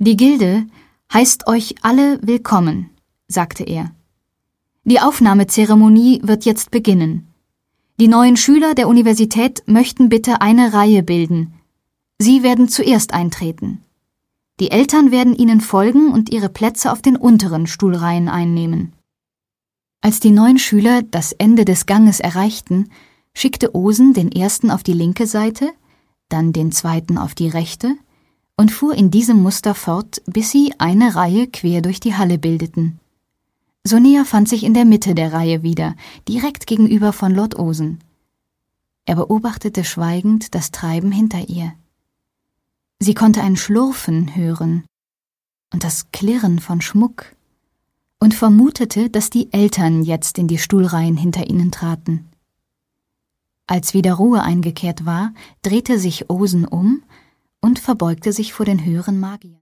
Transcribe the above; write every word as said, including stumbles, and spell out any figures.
»Die Gilde heißt euch alle willkommen«, sagte er. »Die Aufnahmezeremonie wird jetzt beginnen. Die neuen Schüler der Universität möchten bitte eine Reihe bilden. Sie werden zuerst eintreten. Die Eltern werden ihnen folgen und ihre Plätze auf den unteren Stuhlreihen einnehmen.« Als die neuen Schüler das Ende des Ganges erreichten, schickte Osen den ersten auf die linke Seite, dann den zweiten auf die rechte und fuhr in diesem Muster fort, bis sie eine Reihe quer durch die Halle bildeten. Sonea fand sich in der Mitte der Reihe wieder, direkt gegenüber von Lord Osen. Er beobachtete schweigend das Treiben hinter ihr. Sie konnte ein Schlurfen hören und das Klirren von Schmuck und vermutete, dass die Eltern jetzt in die Stuhlreihen hinter ihnen traten. Als wieder Ruhe eingekehrt war, drehte sich Osen um und verbeugte sich vor den höheren Magiern.